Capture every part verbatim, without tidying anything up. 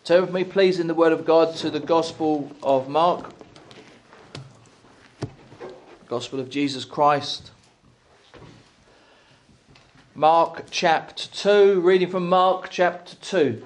Turn with me, please, in the Word of God to the Gospel of Mark. Gospel of Jesus Christ. Mark chapter two, reading from Mark chapter two.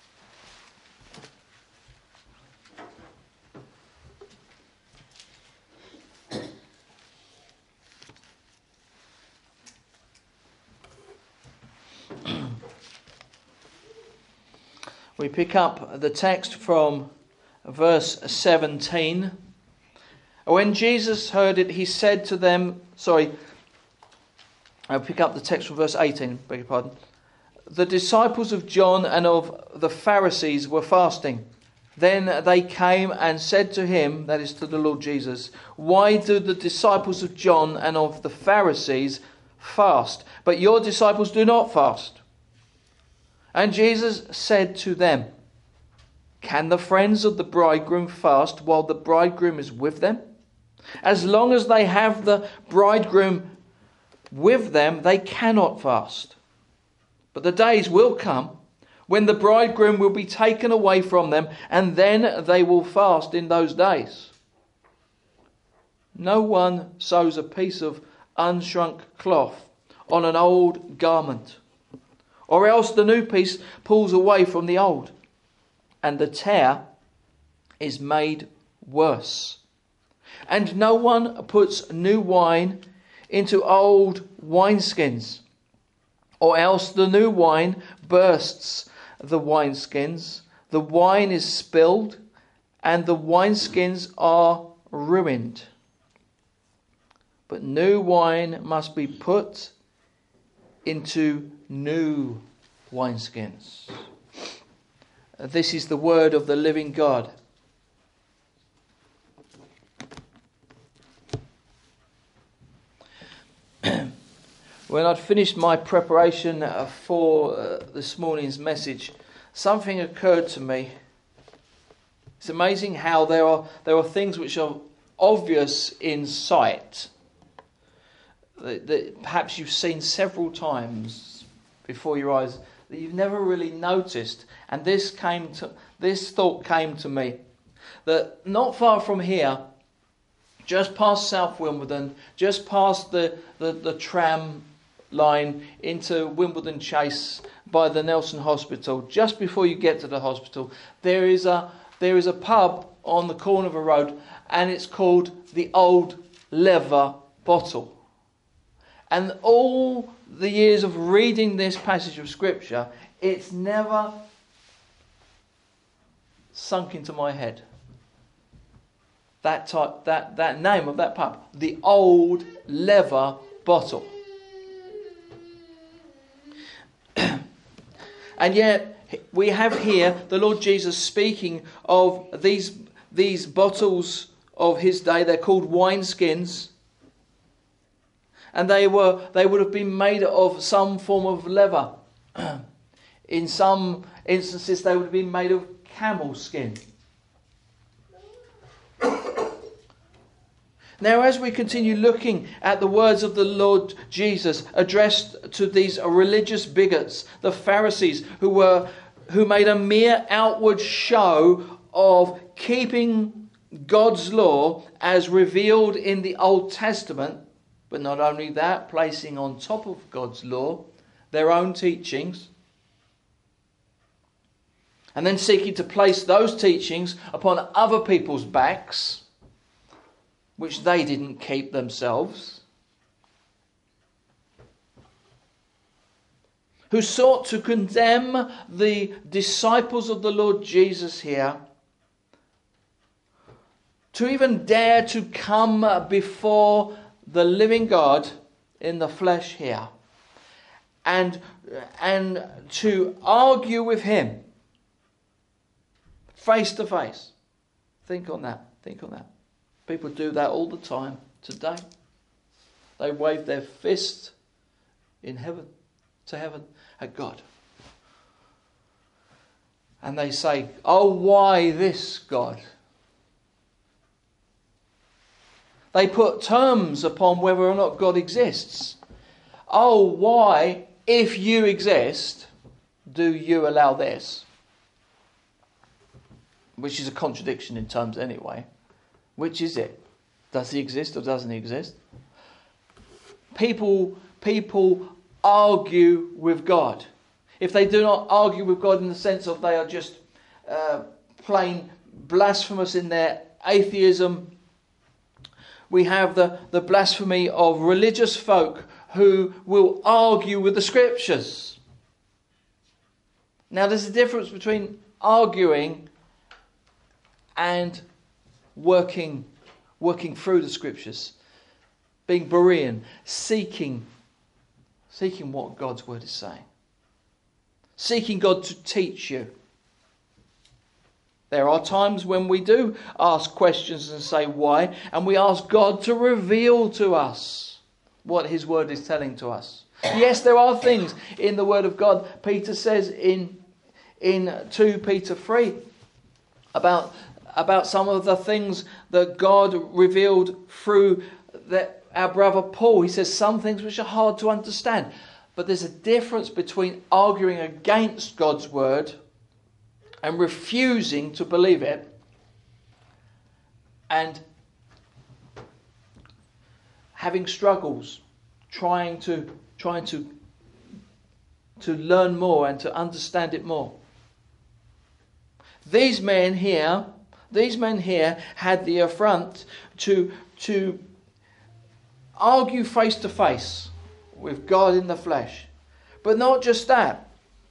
We pick up the text from verse seventeen. When Jesus heard it, he said to them, sorry, I'll pick up the text from verse eighteen, beg your pardon. The disciples of John and of the Pharisees were fasting. Then they came and said to him, that is to the Lord Jesus, why do the disciples of John and of the Pharisees fast, but your disciples do not fast? And Jesus said to them, can the friends of the bridegroom fast while the bridegroom is with them? As long as they have the bridegroom with them, they cannot fast. But the days will come when the bridegroom will be taken away from them, and then they will fast in those days. No one sews a piece of unshrunk cloth on an old garment, or else the new piece pulls away from the old, and the tear is made worse. And no one puts new wine into old wineskins, or else the new wine bursts the wineskins. The wine is spilled, and the wineskins are ruined. But new wine must be put into new wineskins. This is the word of the living God. When I'd finished my preparation for uh, this morning's message, something occurred to me. It's amazing how there are there are things which are obvious in sight, that, that perhaps you've seen several times before your eyes, that you've never really noticed. And this came to this thought came to me, that not far from here, just past South Wimbledon, just past the, the, the tram line into Wimbledon Chase by the Nelson Hospital, just before you get to the hospital, there is a there is a pub on the corner of a road, and it's called the Old Leather Bottle. And all the years of reading this passage of Scripture, it's never sunk into my head. That type, that, that name of that pub, the Old Leather Bottle. And yet we have here the Lord Jesus speaking of these, these bottles of his day. They're called wineskins. And they were they would have been made of some form of leather. In some instances they would have been made of camel skin. Now, as we continue looking at the words of the Lord Jesus addressed to these religious bigots, the Pharisees, who were who made a mere outward show of keeping God's law as revealed in the Old Testament, but not only that, placing on top of God's law their own teachings, and then seeking to place those teachings upon other people's backs, which they didn't keep themselves, who sought to condemn the disciples of the Lord Jesus here, to even dare to come before the living God in the flesh here, and, and to argue with him face to face. Think on that, think on that. People do that all the time today. They wave their fist in heaven, to heaven, at God. And they say, oh, why this God? They put terms upon whether or not God exists. Oh, why, if you exist, do you allow this? which is a contradiction in terms anyway. Which is it? Does he exist or doesn't he exist? People, people argue with God. If they do not argue with God in the sense of they are just uh, plain blasphemous in their atheism, we have the, the blasphemy of religious folk who will argue with the scriptures. Now there's a difference between arguing and working, working through the scriptures. Being Berean, seeking, seeking what God's word is saying. Seeking God to teach you. There are times when we do ask questions and say why, and we ask God to reveal to us what his word is telling to us. Yes, there are things in the word of God. Peter says in in Second Peter three about, about some of the things that God revealed through that our brother Paul. He says some things which are hard to understand. But there's a difference between arguing against God's word and refusing to believe it, and having struggles, trying to trying to to learn more and to understand it more. These men here, these men here had the affront to to argue face to face with God in the flesh. But not just that.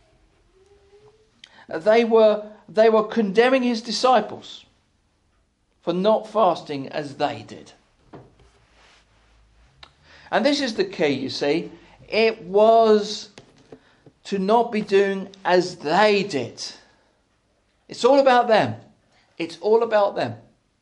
They were they were condemning his disciples for not fasting as they did. And this is the key, you see. It was to not be doing as they did. It's all about them. It's all about them.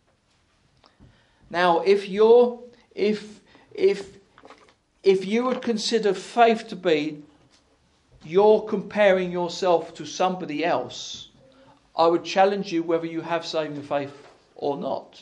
Now, if you're if if if you would consider faith to be you're comparing yourself to somebody else, I would challenge you whether you have saving faith or not.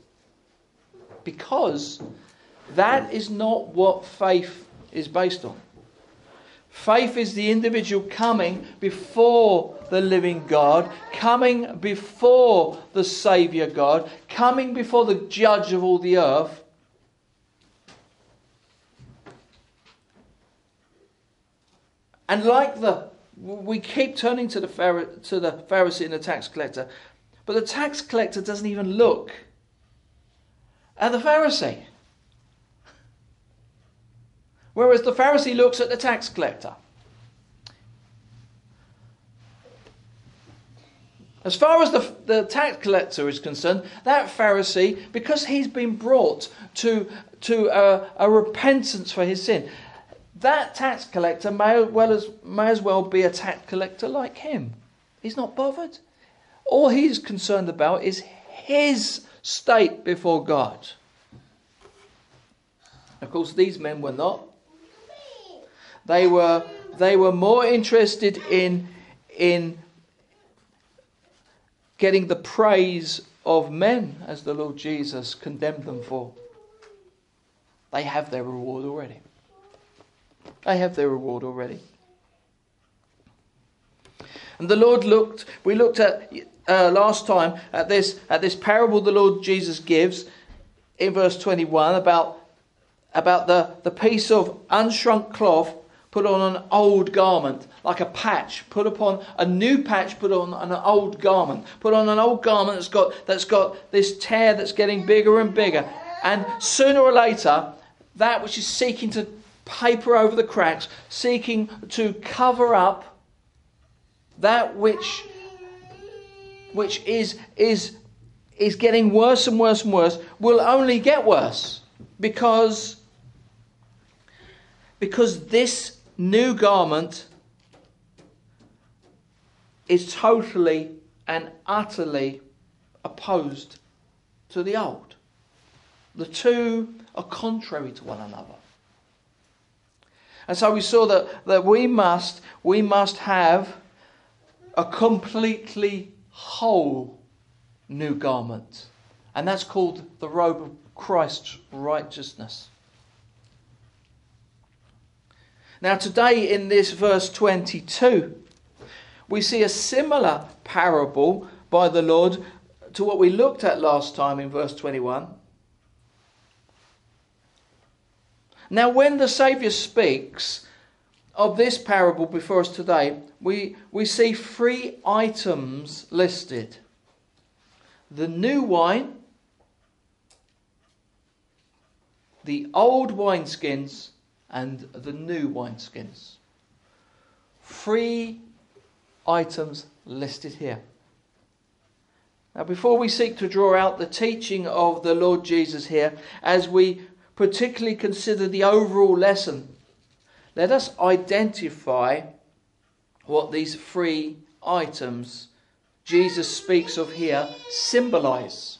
Because that is not what faith is based on. Faith is the individual coming before the living God, coming before the Saviour God, coming before the Judge of all the earth, and like the, we keep turning to the Pharaoh, to the Pharisee and the tax collector, but the tax collector doesn't even look at the Pharisee. Whereas the Pharisee looks at the tax collector. As far as the, the tax collector is concerned, that Pharisee, because he's been brought to, to a, a repentance for his sin, that tax collector may well as may as well be a tax collector like him. He's not bothered. All he's concerned about is his state before God. Of course, these men were not. They were they were more interested in in getting the praise of men, as the Lord Jesus condemned them for. They have their reward already. They have their reward already. And the Lord looked, we looked at uh, last time at this at this parable the Lord Jesus gives in verse twenty-one about, about the, the piece of unshrunk cloth put on an old garment, like a patch, put upon a new patch, put on an old garment, put on an old garment that's got that's got this tear that's getting bigger and bigger. And sooner or later, that which is seeking to paper over the cracks, seeking to cover up that which which is is is getting worse and worse and worse, will only get worse, because because this new garment is totally and utterly opposed to the old. The two are contrary to one another. And so we saw that, that we must we must have a completely whole new garment. And that's called the robe of Christ's righteousness. Now today in this verse twenty-two, we see a similar parable, by the Lord to what we looked at last time in verse twenty-one. Now, when the Saviour speaks of this parable before us today, we, we see three items listed. The new wine, the old wineskins, and the new wineskins. Three items listed here. Now, before we seek to draw out the teaching of the Lord Jesus here, as we particularly consider the overall lesson, let us identify what these three items Jesus speaks of here symbolize.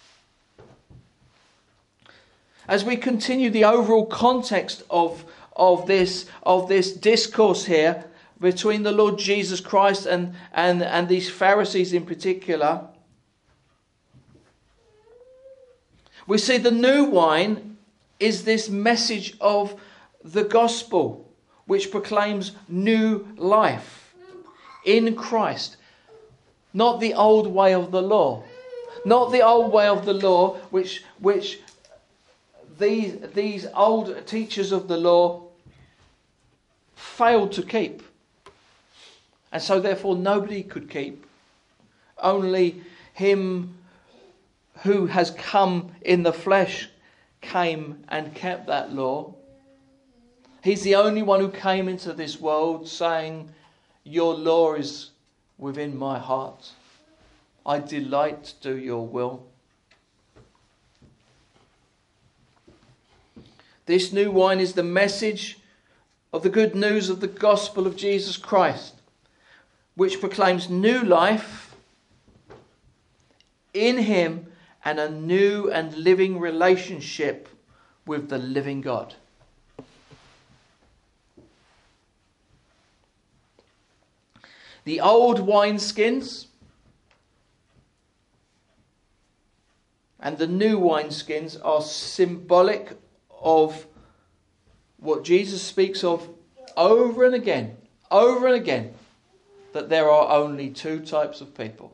As we continue the overall context of, of, this, of this discourse here between the Lord Jesus Christ and, and, and these Pharisees in particular, we see the new wine is this message of the gospel, which proclaims new life in Christ. Not the old way of the law. Not the old way of the law, which, which these, these old teachers of the law failed to keep. And so therefore nobody could keep. Only him who has come in the flesh came and kept that law. He's the only one who came into this world saying, your law is within my heart. I delight to do your will. This new wine is the message of the good news of the gospel of Jesus Christ, which proclaims new life in him and a new and living relationship with the living God. The old wineskins and the new wineskins are symbolic of what Jesus speaks of over and again, over and again, that there are only two types of people.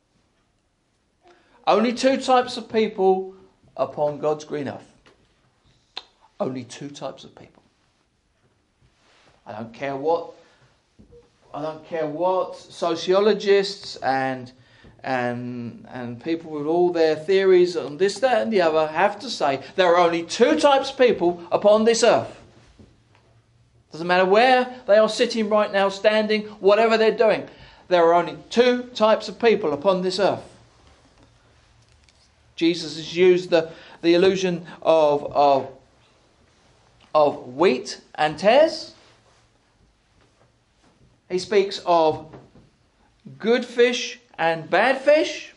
Only two types of people upon God's green earth. Only two types of people. I don't care what I don't care what sociologists and and and people with all their theories on this, that and the other have to say. There are only two types of people upon this earth. Doesn't matter where they are sitting right now, standing, whatever they're doing. There are only two types of people upon this earth. Jesus has used the, the illusion of, of, of wheat and tares. He speaks of good fish and bad fish.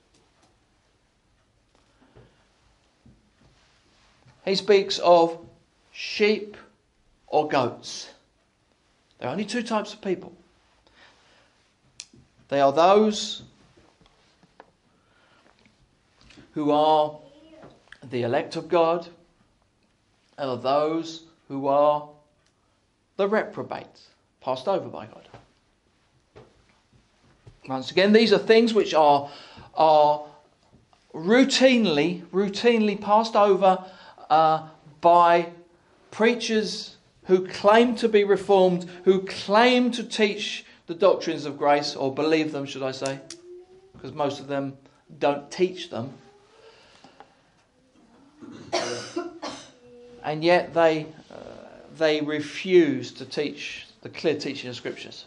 He speaks of sheep or goats. There are only two types of people. They are those who are the elect of God, and are those who are the reprobate, passed over by God. Once again, these are things which are, are routinely, routinely passed over uh, by preachers who claim to be reformed, who claim to teach the doctrines of grace, or believe them, should I say, because most of them don't teach them. And yet they uh, they refuse to teach the clear teaching of Scriptures.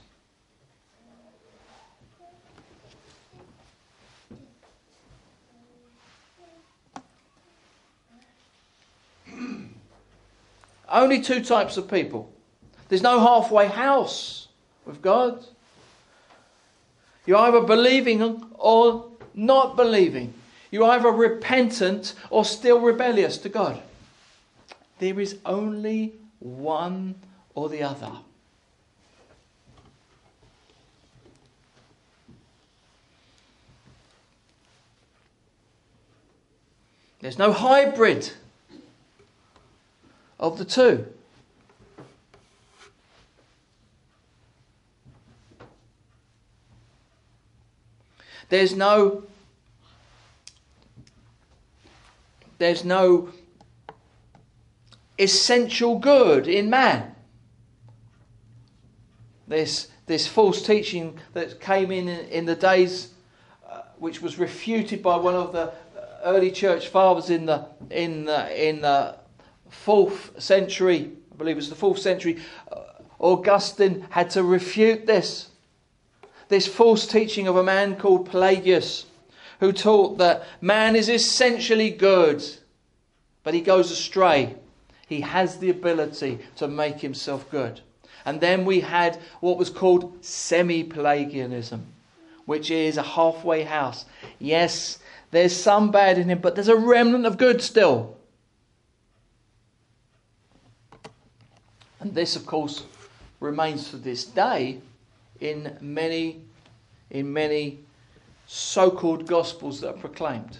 Only two types of people. There's no halfway house with God. You're either believing or not believing. You're either repentant or still rebellious to God. There is only one or the other. There's no hybrid of the two. There's no, there's no essential good in man. This this false teaching that came in in the days, uh, which was refuted by one of the early church fathers in the in the, in the fourth century. I believe it was the fourth century. Uh, Augustine had to refute this. This false teaching of a man called Pelagius, who taught that man is essentially good, but he goes astray. He has the ability to make himself good. And then we had what was called semi-Pelagianism, which is a halfway house. Yes, there's some bad in him, but there's a remnant of good still. And this, of course, remains to this day in many, in many so-called gospels that are proclaimed,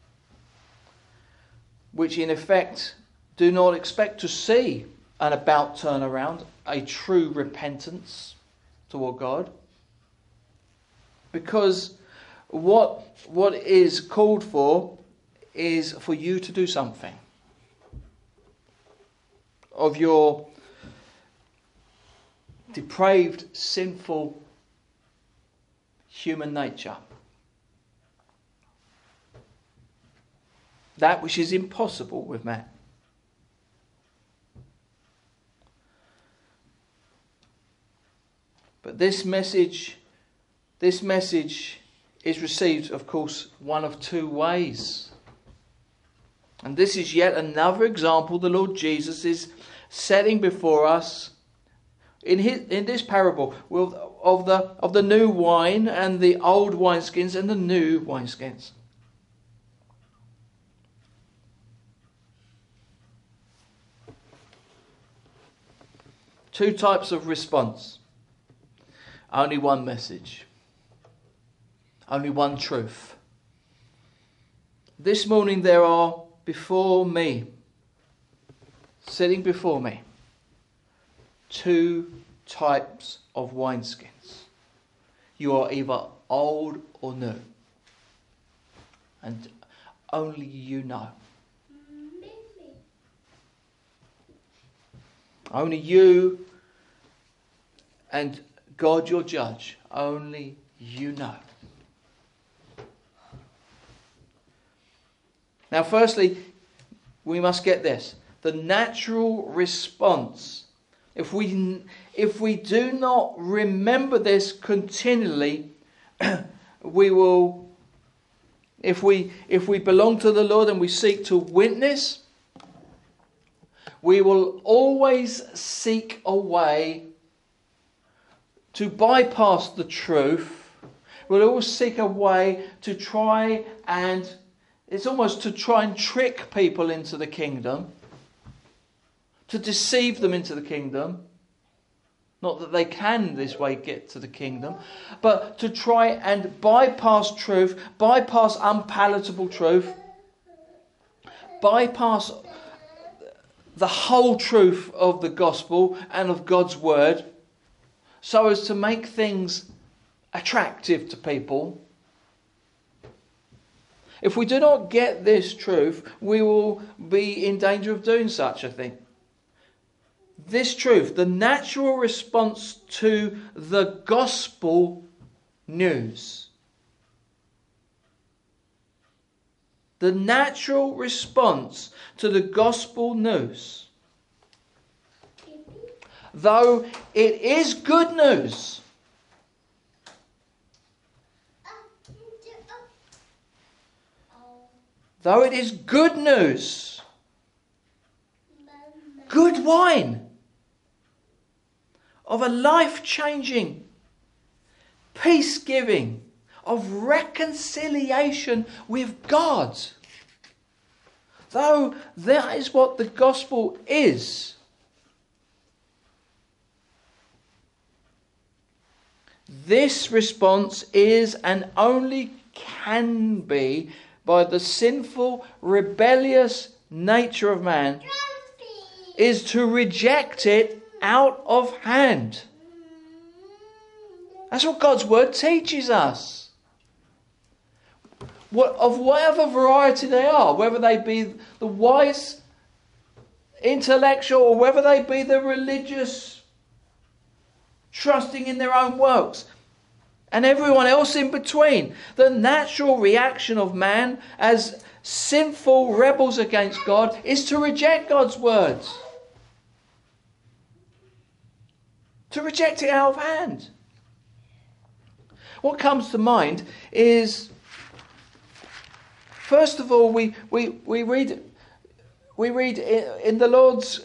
which in effect do not expect to see an about turnaround, a true repentance toward God. Because what what is called for is for you to do something of your depraved, sinful human nature. That which is impossible with man. But this message, this message is received, of course, one of two ways. And this is yet another example the Lord Jesus is setting before us in his, in this parable of the of the new wine and the old wineskins and the new wineskins. Two types of response. Only one message. Only one truth. This morning there are before me, sitting before me, two types of wineskins. You are either old or new. And only you know. Only you and God your judge. Only you know. Now, firstly, we must get this. The natural response, if we if we do not remember this continually, we will, if we if we belong to the Lord and we seek to witness, we will always seek a way to bypass the truth. We'll always seek a way to try and, it's almost to try and trick people into the kingdom, to deceive them into the kingdom. Not that they can this way get to the kingdom, but to try and bypass truth, bypass unpalatable truth, bypass the whole truth of the gospel and of God's word, so as to make things attractive to people. If we do not get this truth, we will be in danger of doing such a thing. This truth, the natural response to the gospel news. The natural response to the gospel news. Though it is good news, though it is good news, good wine of a life-changing, peace-giving, of reconciliation with God. Though that is what the gospel is, this response is and only can be by the sinful, rebellious nature of man, is to reject it out of hand. That's what God's word teaches us. what, of whatever variety they are, whether they be the wise, intellectual, or whether they be the religious, trusting in their own works, and everyone else in between. The natural reaction of man as sinful rebels against God is to reject God's words. To reject it out of hand. What comes to mind is, first of all, we, we, we read we read in the Lord's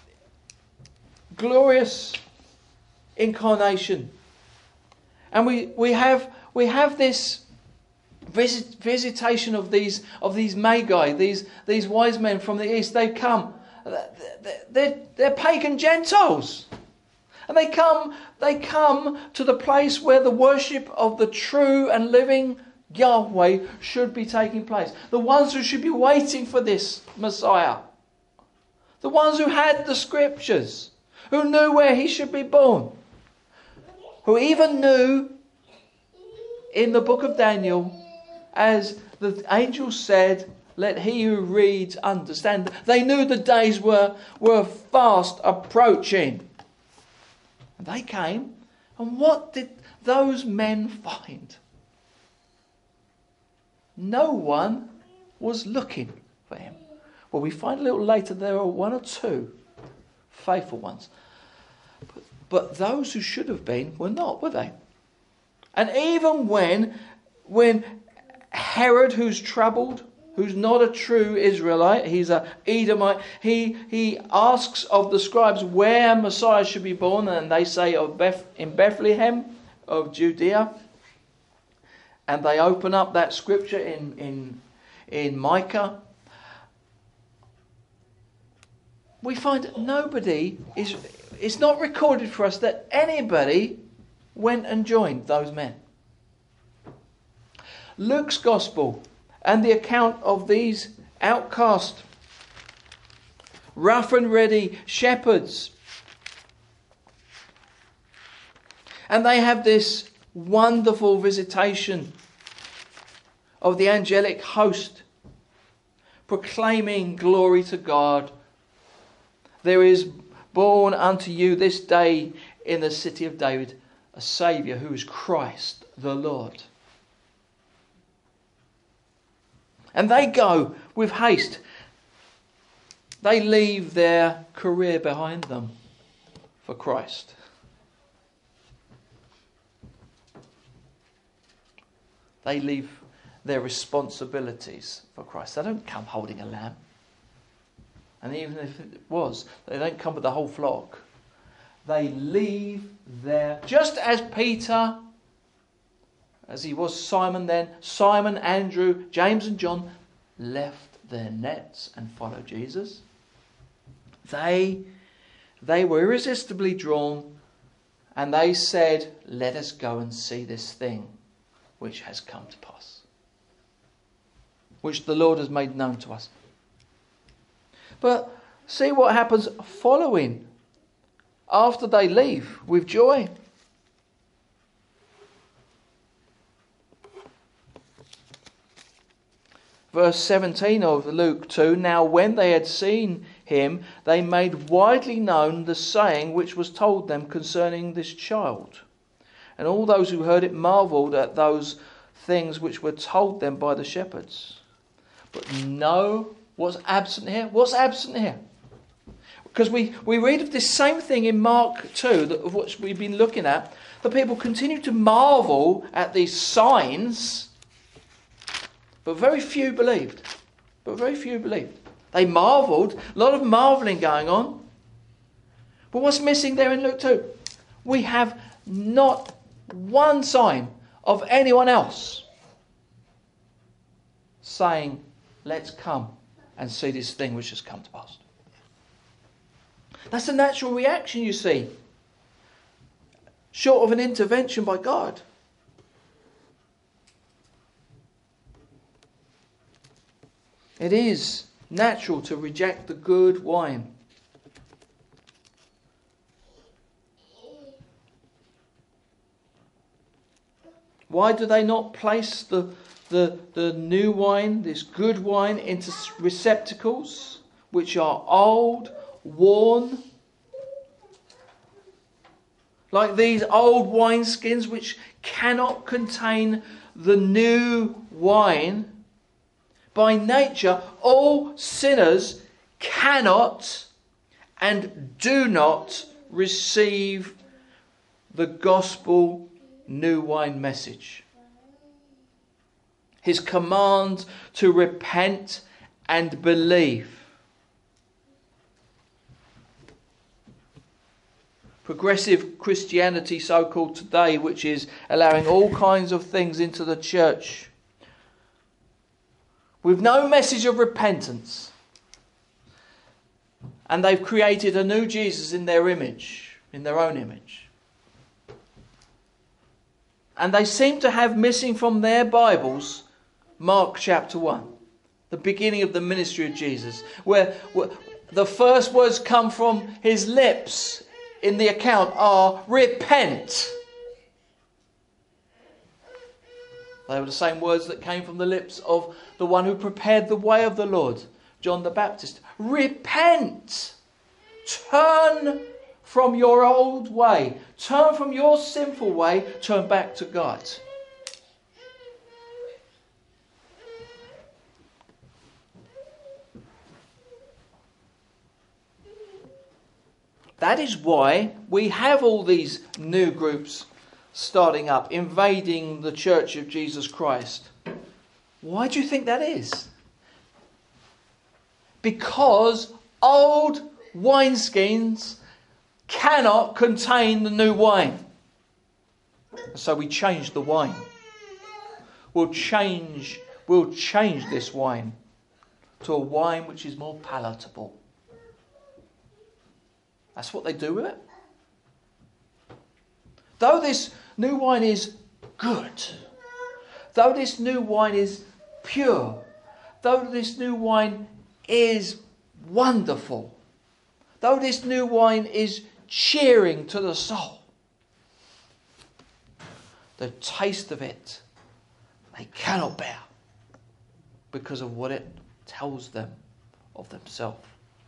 glorious incarnation. And we, we have we have this visit, visitation of these of these magi, these these wise men from the east. They come, they're, they're pagan Gentiles, and they come they come to the place where the worship of the true and living Yahweh should be taking place. The ones who should be waiting for this Messiah, the ones who had the scriptures, who knew where he should be born. Who even knew in the book of Daniel, as the angel said, let he who reads understand. They knew the days were, were fast approaching. And they came, and what did those men find? No one was looking for him. Well, we find a little later there are one or two faithful ones. But But those who should have been were not, were they? And even when, when Herod, who's troubled, who's not a true Israelite, he's an Edomite, he, he asks of the scribes where Messiah should be born, and they say of Beth, in Bethlehem of Judea. And they open up that scripture in, in, in Micah. We find that nobody is... It's not recorded for us that anybody went and joined those men. Luke's Gospel and the account of these outcast, rough and ready shepherds. And they have this wonderful visitation of the angelic host, proclaiming glory to God. There is born unto you this day in the city of David a Saviour who is Christ the Lord. And they go with haste. They leave their career behind them for Christ. They leave their responsibilities for Christ. They don't come holding a lamb. And even if it was, they don't come with the whole flock. They leave their... Just as Peter, as he was Simon then, Simon, Andrew, James and John left their nets and followed Jesus. They, they were irresistibly drawn, and they said, let us go and see this thing which has come to pass, which the Lord has made known to us. But see what happens following, after they leave with joy. Verse seventeen of Luke two, now when they had seen him, they made widely known the saying which was told them concerning this child. And all those who heard it marvelled at those things which were told them by the shepherds. But no... What's absent here? What's absent here? Because we, we read of this same thing in Mark two, that, of which we've been looking at. The people continue to marvel at these signs, but very few believed. But very few believed. They marvelled, a lot of marvelling going on. But what's missing there in Luke two? We have not one sign of anyone else saying, let's come and see this thing which has come to pass. That's a natural reaction, you see. Short of an intervention by God. It is natural to reject the good wine. Why do they not place the, the, the new wine, this good wine, into receptacles which are old, worn? Like these old wineskins which cannot contain the new wine. By nature, all sinners cannot and do not receive the gospel new wine message. His command to repent and believe. Progressive Christianity, so-called today, which is allowing all kinds of things into the church with no message of repentance. And they've created a new Jesus in their image, in their own image. And they seem to have missing from their Bibles Mark chapter one, the beginning of the ministry of Jesus, where, where the first words come from his lips in the account are repent. They were the same words that came from the lips of the one who prepared the way of the Lord, John the Baptist. Repent. Turn from your old way. Turn from your sinful way. Turn back to God. That is why we have all these new groups starting up, invading the Church of Jesus Christ. Why do you think that is? Because old wineskins cannot contain the new wine. So we change the wine. We'll change, we'll change this wine to a wine which is more palatable. That's what they do with it. Though this new wine is good, though this new wine is pure, though this new wine is wonderful, though this new wine is cheering to the soul, the taste of it they cannot bear because of what it tells them of themselves.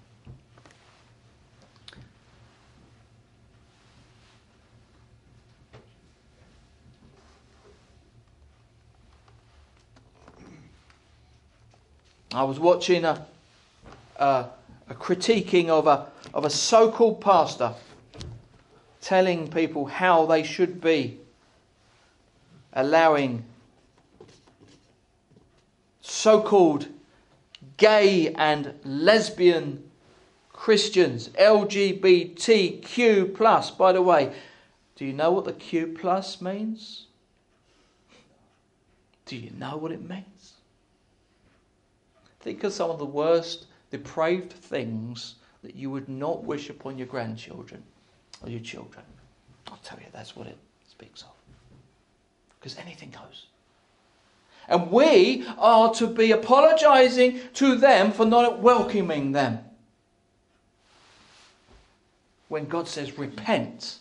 I was watching a, a, a critiquing of a, of a so-called pastor telling people how they should be allowing so-called gay and lesbian Christians, L G B T Q plus. By the way, do you know what the Q plus means? Do you know what it means? Think of some of the worst depraved things that you would not wish upon your grandchildren or your children. I'll tell you, that's what it speaks of. Because anything goes. And we are to be apologising to them for not welcoming them. When God says repent.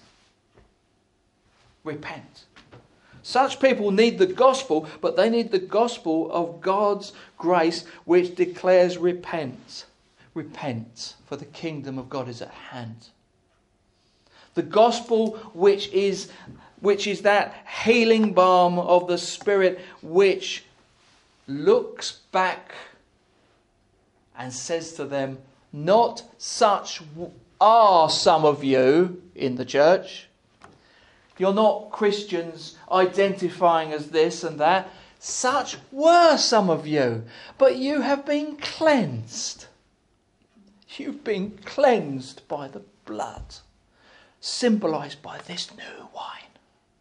Repent. Such people need the gospel, but they need the gospel of God's grace, which declares repent. Repent, for the kingdom of God is at hand. The gospel which is, which is that healing balm of the Spirit, which looks back and says to them, not such are some of you in the church. You're not Christians identifying as this and that. Such were some of you. But you have been cleansed. You've been cleansed by the blood. Symbolised by this new wine.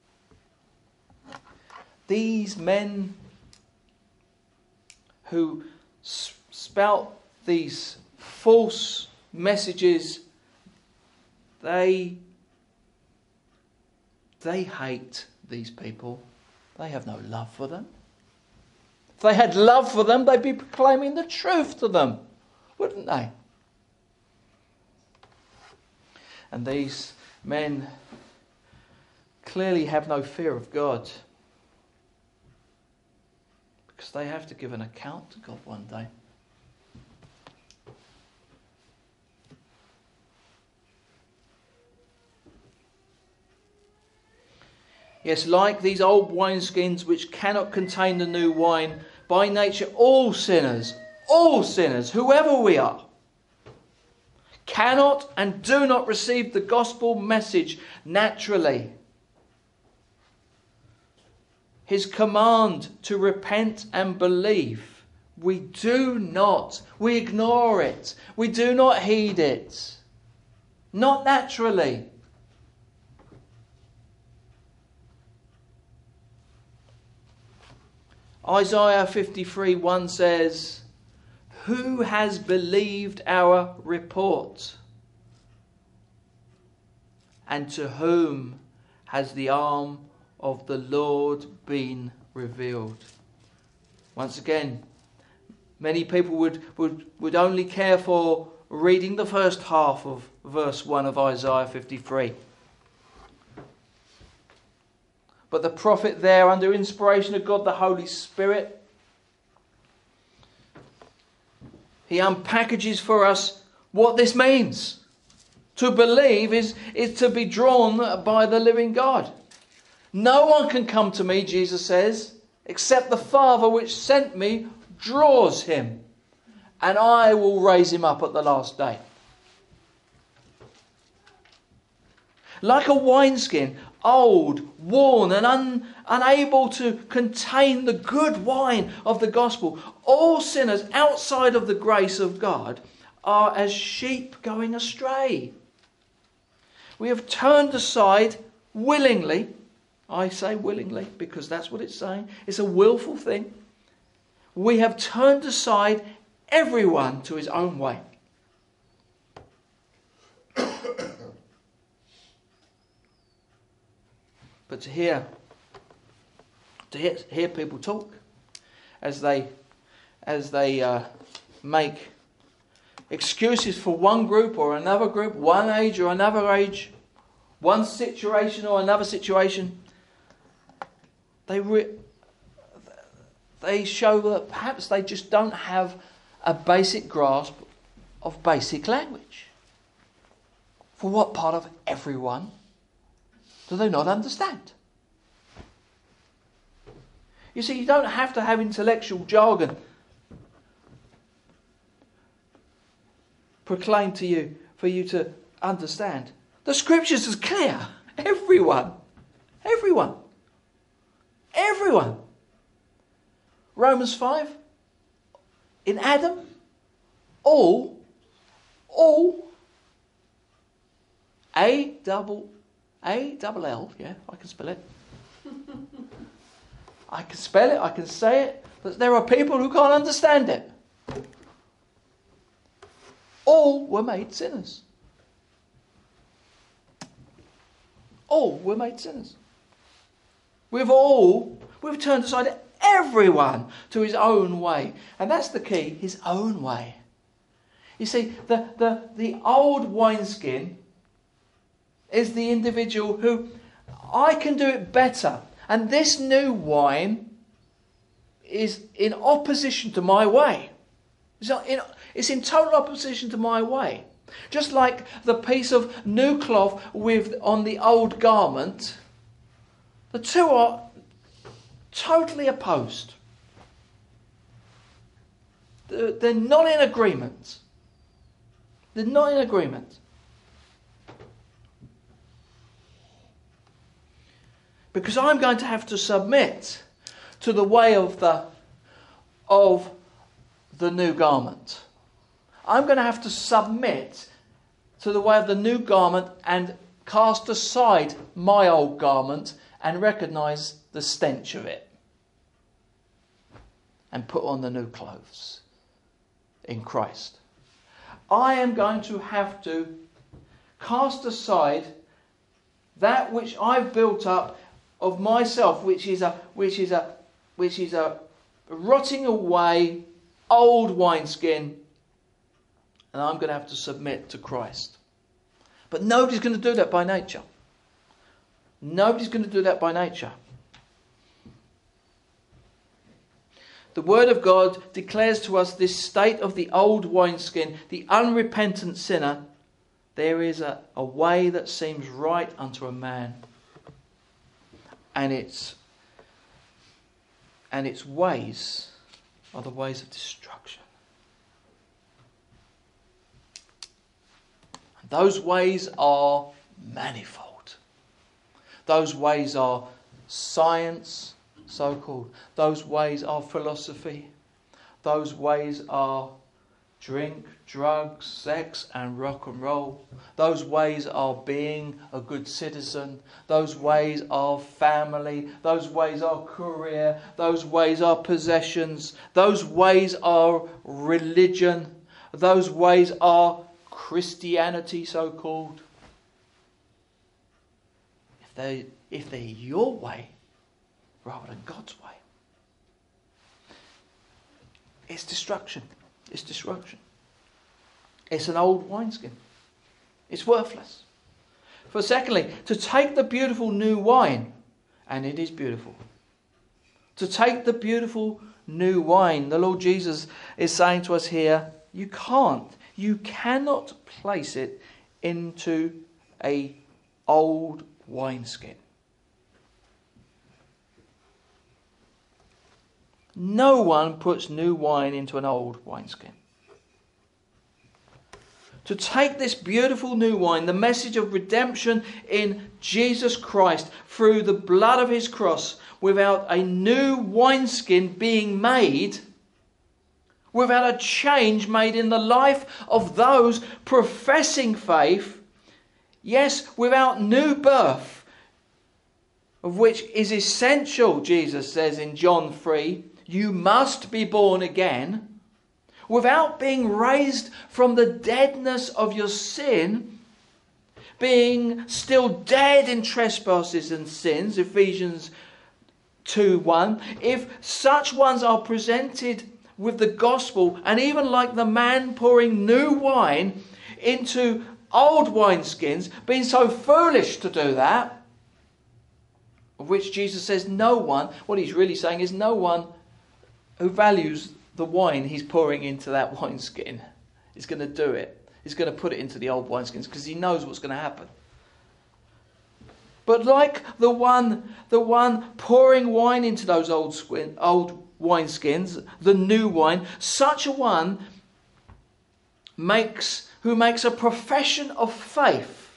These men who spout these false messages, they... They hate these people. They have no love for them. If they had love for them, they'd be proclaiming the truth to them, wouldn't they? And these men clearly have no fear of God. Because they have to give an account to God one day. Yes, like these old wineskins which cannot contain the new wine, by nature all sinners, all sinners, whoever we are, cannot and do not receive the gospel message naturally. His command to repent and believe, we do not, we ignore it, we do not heed it. Not naturally. Isaiah fifty-three one says, who has believed our report? And to whom has the arm of the Lord been revealed? Once again, many people would, would, would only care for reading the first half of verse one of Isaiah fifty-three. But the prophet there, under inspiration of God the Holy Spirit, he unpackages for us what this means. To believe is, is to be drawn by the living God. No one can come to me, Jesus says, except the Father which sent me draws him, and I will raise him up at the last day. Like a wineskin, old, worn and un, unable to contain the good wine of the gospel, all sinners outside of the grace of God are as sheep going astray. We have turned aside willingly. I say willingly because that's what it's saying. It's a willful thing. We have turned aside everyone to his own way. But to hear, to hear, hear people talk as they, as they uh, make excuses for one group or another group, one age or another age, one situation or another situation, they re- they show that perhaps they just don't have a basic grasp of basic language. For what part of everyone do they not understand? You see, you don't have to have intellectual jargon proclaimed to you for you to understand. The scriptures is clear. Everyone. Everyone. Everyone. Romans five. In Adam, all, all, A double A double L, yeah, I can spell it. I can spell it, I can say it, but there are people who can't understand it. All were made sinners. All were made sinners. We've all, we've turned aside everyone to his own way. And that's the key, his own way. You see, the, the, the old wineskin is the individual who, I can do it better. And this new wine is in opposition to my way. It's in, it's in total opposition to my way. Just like the piece of new cloth with on the old garment, the two are totally opposed. They're, they're not in agreement. They're not in agreement. Because I'm going to have to submit to the way of the of the new garment. I'm going to have to submit to the way of the new garment and cast aside my old garment and recognise the stench of it. And put on the new clothes in Christ. I am going to have to cast aside that which I've built up of myself, which is a which is a which is a rotting away old wineskin, and I'm going to have to submit to Christ. But nobody's going to do that by nature. Nobody's going to do that by nature. The Word of God declares to us this state of the old wineskin, the unrepentant sinner. There is a, a way that seems right unto a man, and its and its ways are the ways of destruction. And those ways are manifold. Those ways are science, so-called. Those ways are philosophy. Those ways are drink, drugs, sex and rock and roll. Those ways are being a good citizen. Those ways are family. Those ways are career. Those ways are possessions. Those ways are religion. Those ways are Christianity, so-called. If they, if they're your way rather than God's way, it's destruction. It's destruction. It's an old wineskin. It's worthless. For secondly, to take the beautiful new wine, and it is beautiful. To take the beautiful new wine, the Lord Jesus is saying to us here, you can't, you cannot place it into a old wineskin. No one puts new wine into an old wineskin. To take this beautiful new wine, the message of redemption in Jesus Christ through the blood of his cross, without a new wineskin being made, without a change made in the life of those professing faith, yes, without new birth, of which is essential, Jesus says in John three, you must be born again. Without being raised from the deadness of your sin, being still dead in trespasses and sins, Ephesians two one, if such ones are presented with the gospel, and even like the man pouring new wine into old wineskins, being so foolish to do that, of which Jesus says no one, what he's really saying is no one who values the wine he's pouring into that wineskin is going to do it. He's going to put it into the old wineskins because he knows what's going to happen. But like the one, the one pouring wine into those old squin, old wineskins, the new wine, such a one makes who makes a profession of faith.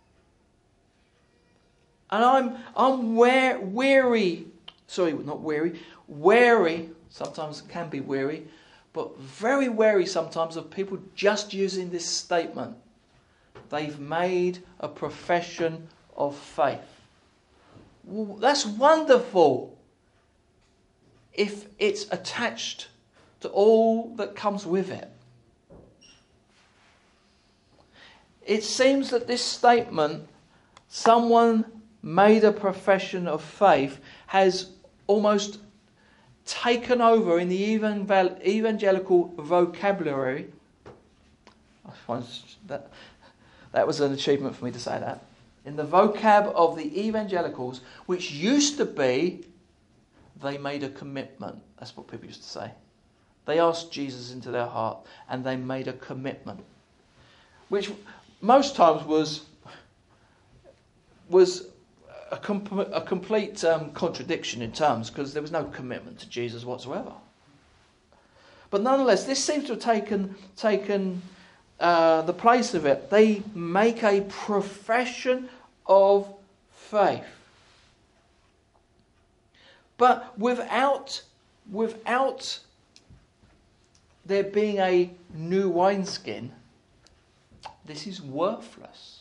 And I'm I'm weary, sorry, not weary, wary. Sometimes it can be weary, but very wary sometimes of people just using this statement. They've made a profession of faith. Well, that's wonderful if it's attached to all that comes with it. It seems that this statement, someone made a profession of faith, has almost taken over in the evangelical vocabulary. I find that that was an achievement for me to say that. In the vocab of the evangelicals, which used to be, they made a commitment. That's what people used to say. They asked Jesus into their heart and they made a commitment. Which most times was was a, com- a complete um, contradiction in terms, because there was no commitment to Jesus whatsoever. But nonetheless, this seems to have taken taken uh, the place of it. They make a profession of faith, but without without there being a new wineskin, this is worthless.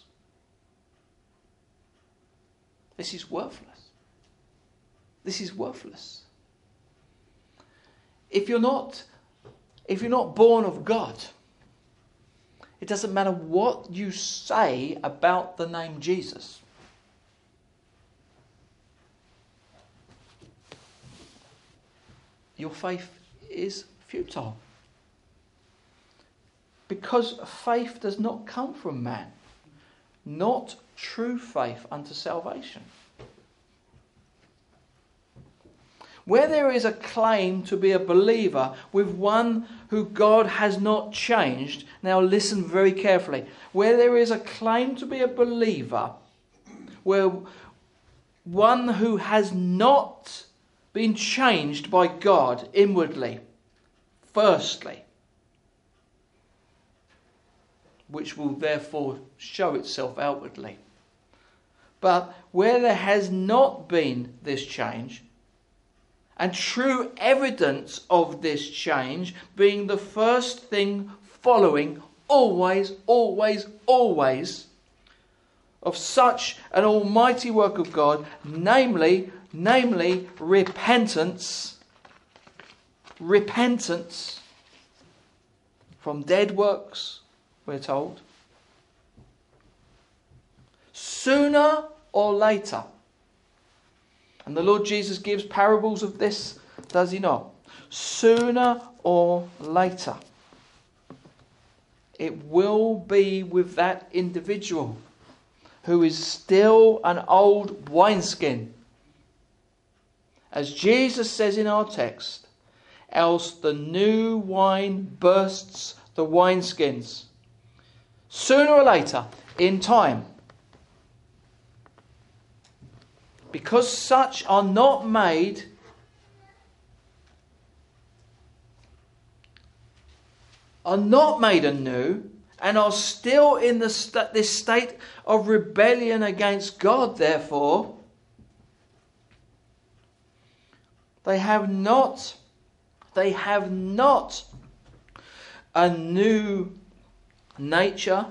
This is worthless. This is worthless. If you're not, if you're not born of God, it doesn't matter what you say about the name Jesus. Your faith is futile. Because faith does not come from man. Not true faith unto salvation. where there is a claim to be a believer with one who God has not changed, now listen very carefully, where there is a claim to be a believer, where one who has not been changed by God inwardly, firstly, which will therefore show itself outwardly. But where there has not been this change, and true evidence of this change being the first thing following always, always, always of such an almighty work of God, namely, namely repentance, repentance from dead works, we're told. Sooner or later, and the Lord Jesus gives parables of this, does he not? Sooner or later, it will be with that individual who is still an old wineskin. As Jesus says in our text, else the new wine bursts the wineskins. Sooner or later, in time. Because such are not made are not made anew and are still in the st- this state of rebellion against God, therefore, they have not they have not a new nature.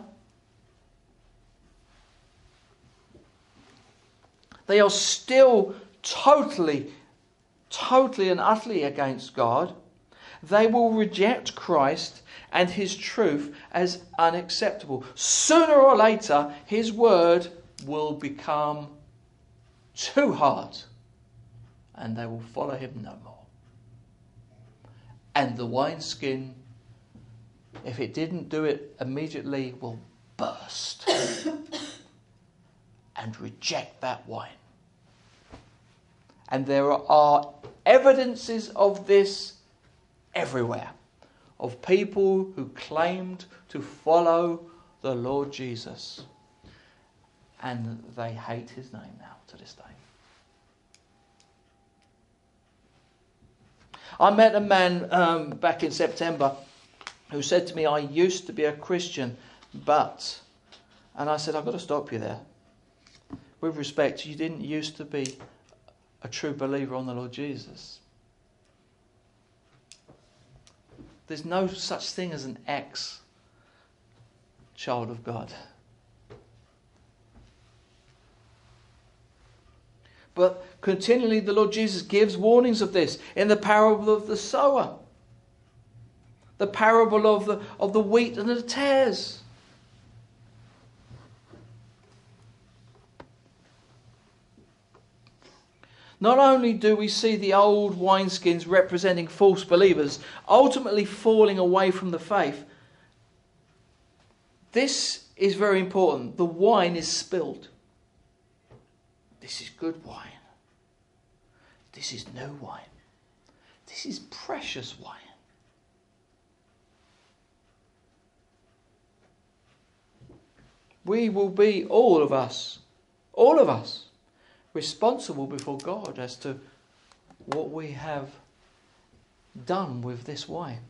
They are still totally, totally and utterly against God. They will reject Christ and his truth as unacceptable. Sooner or later, his word will become too hard, and they will follow him no more. And the wineskin, if it didn't do it immediately, will burst and reject that wine. And there are evidences of this everywhere, of people who claimed to follow the Lord Jesus, and they hate his name now to this day. I met a man um, back in September who said to me, I used to be a Christian, but... And I said, I've got to stop you there. With respect, you didn't used to be a true believer on the Lord Jesus. There's no such thing as an ex-child of God. But continually the Lord Jesus gives warnings of this in the parable of the sower. The parable of the, of the wheat and the tares. Not only do we see the old wineskins representing false believers, ultimately falling away from the faith, this is very important. The wine is spilled. This is good wine. This is new wine. This is precious wine. We will be, all of us, all of us, responsible before God as to what we have done with this wine.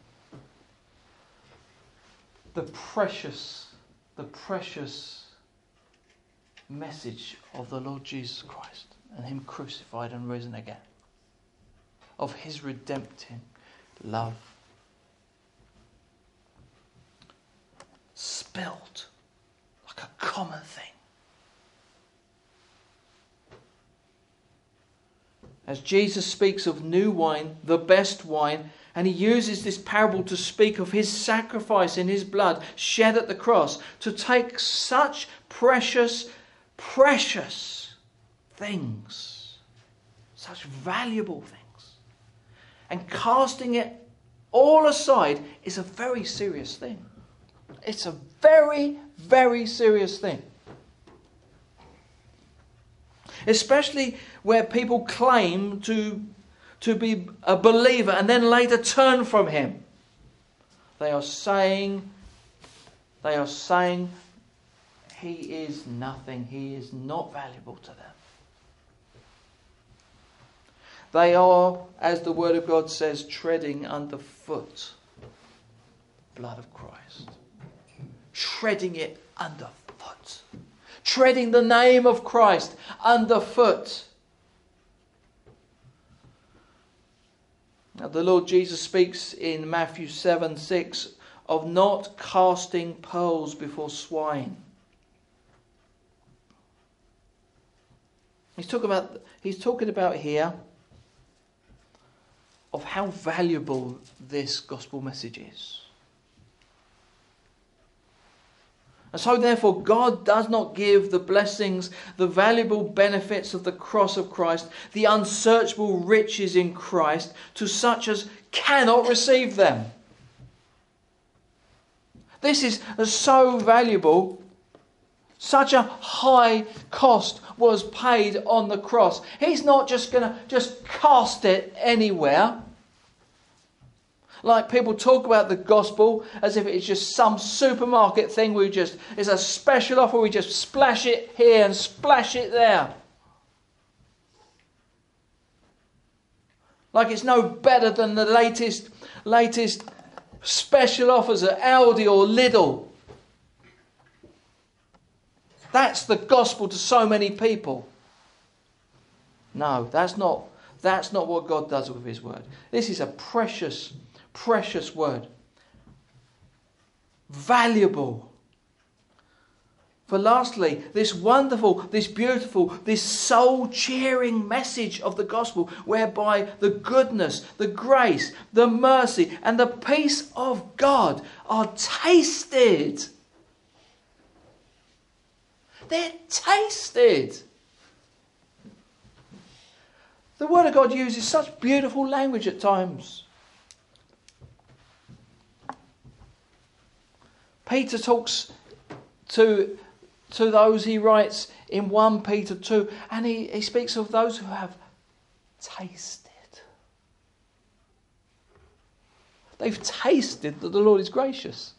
The precious, the precious message of the Lord Jesus Christ and him crucified and risen again. Of his redemptive love. Spilled like a common thing. As Jesus speaks of new wine, the best wine, and he uses this parable to speak of his sacrifice in his blood shed at the cross, to take such precious, precious things, such valuable things, and casting it all aside is a very serious thing. It's a very, very serious thing. Especially where people claim to, to be a believer and then later turn from him. They are saying, they are saying he is nothing. He is not valuable to them. They are, as the Word of God says, treading underfoot the blood of Christ. Treading it underfoot. Treading the name of Christ underfoot. Now, the Lord Jesus speaks in Matthew seven six of not casting pearls before swine. He's talking about, he's talking about here of how valuable this gospel message is. And so therefore God does not give the blessings, the valuable benefits of the cross of Christ, the unsearchable riches in Christ, to such as cannot receive them. This is so valuable. Such a high cost was paid on the cross. He's not just going to just cast it anywhere. Like people talk about the gospel as if it's just some supermarket thing. We just, it's a special offer. We just splash it here and splash it there. Like it's no better than the latest, latest special offers at Aldi or Lidl. That's the gospel to so many people. No, that's not, that's not what God does with his word. This is a precious, precious word. Valuable. For lastly, this wonderful, this beautiful, this soul-cheering message of the gospel, whereby the goodness, the grace, the mercy, and the peace of God are tasted. They're tasted. The Word of God uses such beautiful language at times. Peter talks to, to those he writes in First Peter two, and he, he speaks of those who have tasted. They've tasted that the Lord is gracious.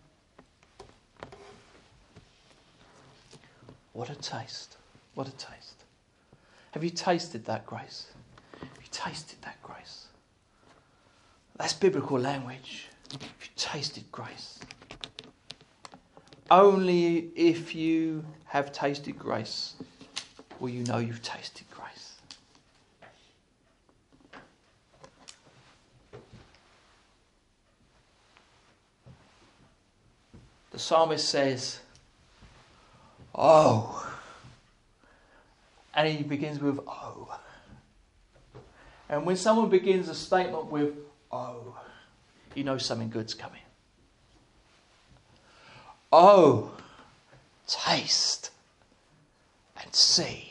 What a taste. What a taste. Have you tasted that grace? Have you tasted that grace? That's biblical language. Have you tasted grace? Only if you have tasted grace will you know you've tasted grace. The psalmist says, oh. And he begins with oh. And when someone begins a statement with oh, you know something good's coming. Oh, taste and see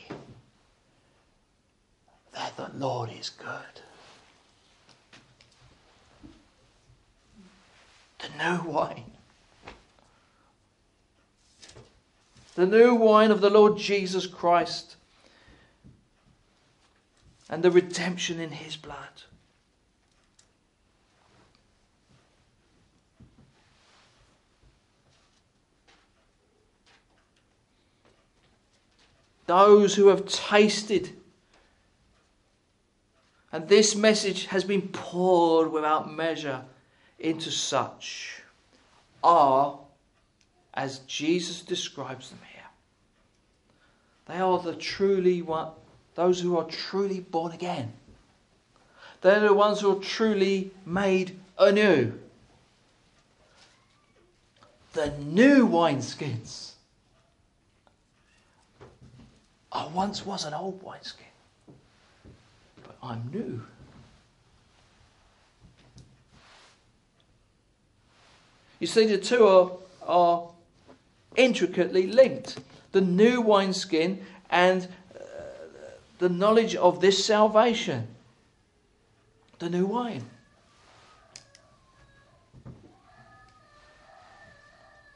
that the Lord is good. The new wine. The new wine of the Lord Jesus Christ. And the redemption in his blood. Those who have tasted, and this message has been poured without measure into such, are, as Jesus describes them here, they are the truly one, those who are truly born again. They're the ones who are truly made anew. The new wineskins. I once was an old wineskin, but I'm new. You see, the two are, are intricately linked. The new wineskin and uh, the knowledge of this salvation. The new wine.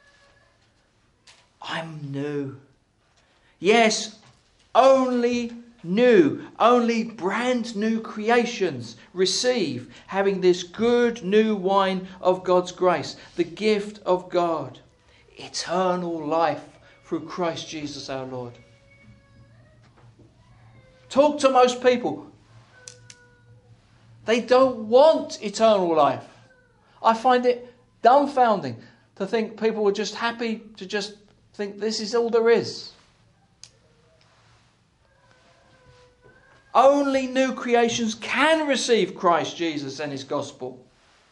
I'm new. Yes, only new, only brand new creations receive, having this good new wine of God's grace, the gift of God, eternal life through Christ Jesus our Lord. Talk to most people. They don't want eternal life. I find it dumbfounding to think people are just happy to just think this is all there is. Only new creations can receive Christ Jesus and his gospel.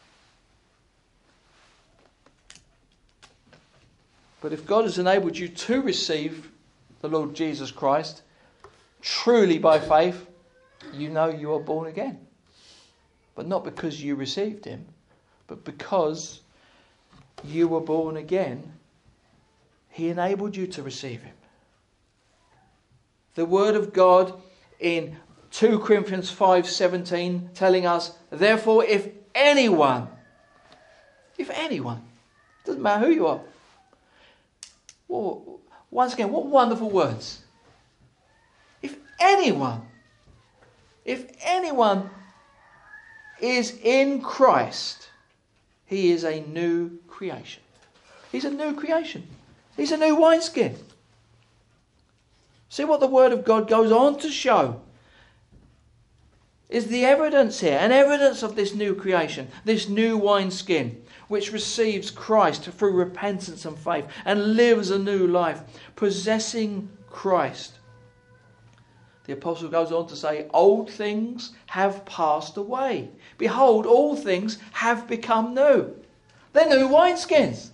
But if God has enabled you to receive the Lord Jesus Christ truly by faith, you know you are born again. But not because you received him, but because you were born again, he enabled you to receive him. The word of God in two Corinthians five seventeen telling us, therefore if anyone, if anyone, doesn't matter who you are. Well, once again, what wonderful words. If anyone, if anyone is in Christ, he is a new creation. He's a new creation. He's a new wineskin. See what the Word of God goes on to show is the evidence here, an evidence of this new creation, this new wineskin, which receives Christ through repentance and faith and lives a new life, possessing Christ. The apostle goes on to say, old things have passed away. Behold, all things have become new. They're new wineskins.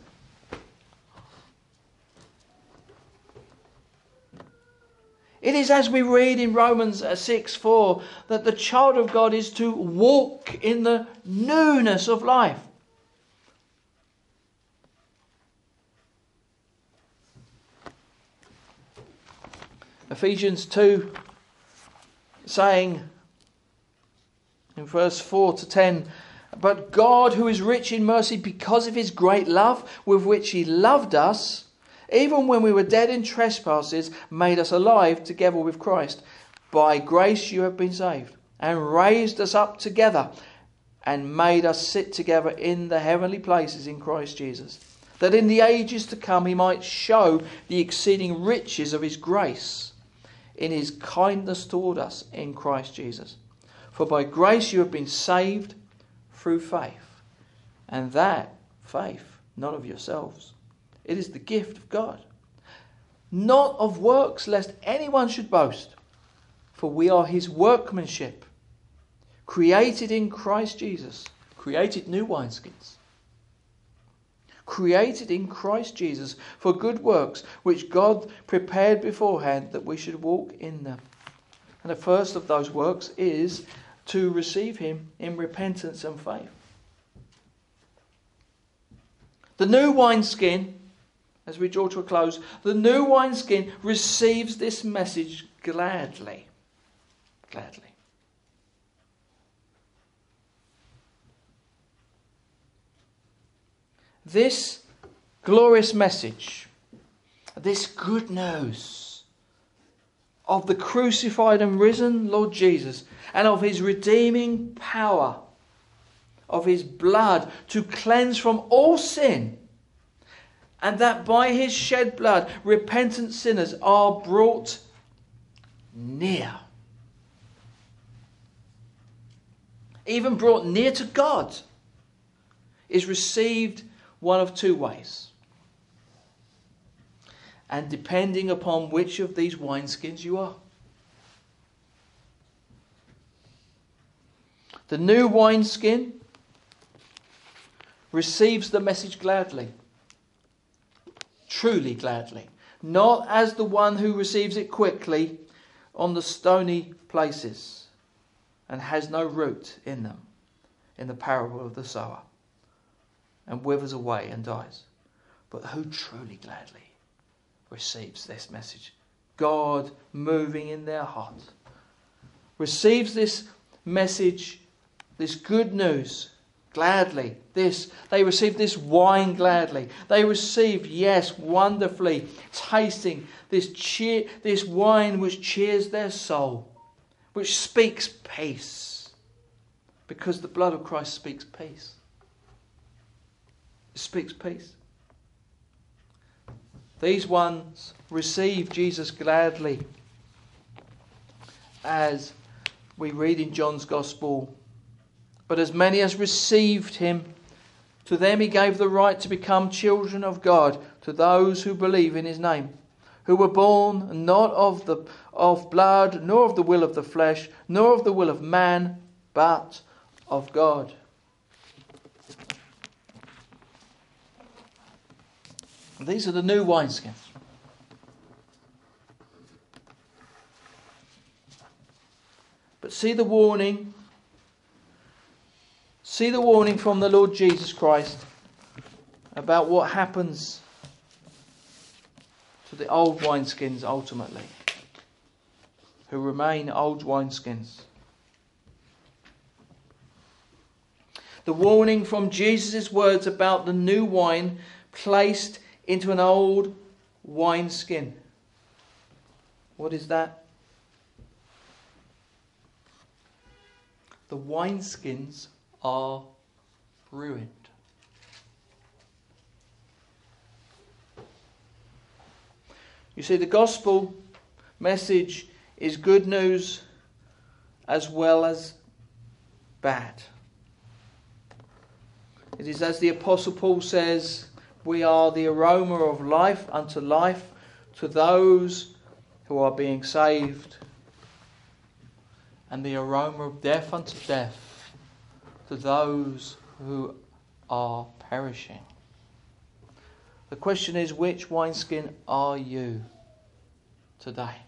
It is as we read in Romans six four that the child of God is to walk in the newness of life. Ephesians two saying in verse four to ten, but God, who is rich in mercy because of his great love with which he loved us, even when we were dead in trespasses, made us alive together with Christ. By grace you have been saved, and raised us up together, and made us sit together in the heavenly places in Christ Jesus, that in the ages to come he might show the exceeding riches of his grace in his kindness toward us in Christ Jesus. For by grace you have been saved through faith, and that faith not of yourselves. It is the gift of God, not of works, lest anyone should boast. For we are his workmanship, created in Christ Jesus, created new wineskins, created in Christ Jesus for good works, which God prepared beforehand that we should walk in them. And the first of those works is to receive him in repentance and faith. The new wineskin, as we draw to a close, the new wineskin receives this message gladly. Gladly. This glorious message, this good news of the crucified and risen Lord Jesus and of his redeeming power, of his blood to cleanse from all sin, and that by his shed blood repentant sinners are brought near. Even brought near to God, is received one of two ways. And depending upon which of these wineskins you are. The new wineskin receives the message gladly. Truly gladly. Not as the one who receives it quickly on the stony places and has no root in them, in the parable of the sower, and withers away and dies, but who truly gladly receives this message. God moving in their heart, receives this message, this good news, gladly. This, they received this wine gladly. They received, yes, wonderfully, tasting this cheer, this wine which cheers their soul, which speaks peace. Because the blood of Christ speaks peace. It speaks peace. These ones received Jesus gladly, as we read in John's Gospel. But as many as received him, to them he gave the right to become children of God, to those who believe in his name, who were born not of the of blood, nor of the will of the flesh, nor of the will of man, but of God. These are the new wineskins. But see the warning. See the warning from the Lord Jesus Christ about what happens to the old wineskins ultimately, who remain old wineskins. The warning from Jesus' words about the new wine placed into an old wineskin. What is that? The wineskins are ruined. You see, the gospel message is good news as well as bad. It is as the Apostle Paul says, we are the aroma of life unto life to those who are being saved, and the aroma of death unto death to those who are perishing. The question is, which wineskin are you today?